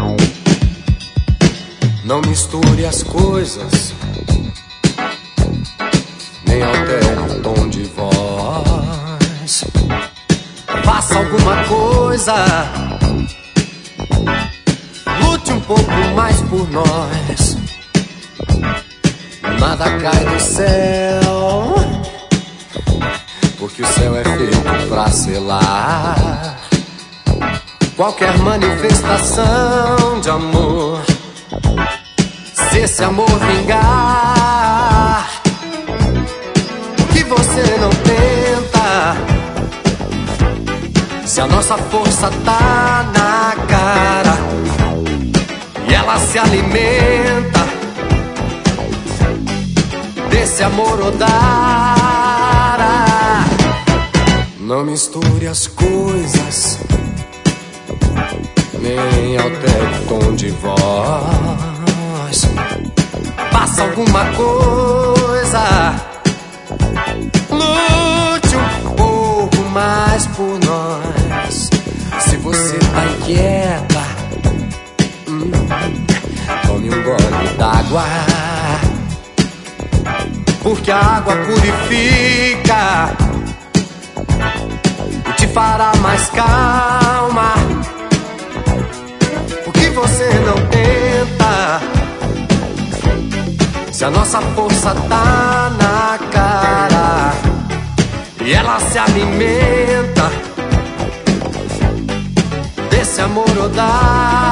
Não misture as coisas, nem altere o tom de voz. Faça alguma coisa, lute um pouco mais por nós. Nada cai do céu, porque o céu é feito pra selar qualquer manifestação de amor. Se esse amor vingar, por que você não tenta? Se a nossa força tá na cara e ela se alimenta desse amor odara. Não misture as coisas, nem altere o tom de voz. Faça alguma coisa, lute um pouco mais por nós. Se você tá inquieta, tome um gole d'água, porque a água purifica e te fará mais calma. Por que você não tenta? Se a nossa força tá na cara e ela se alimenta desse amor odar.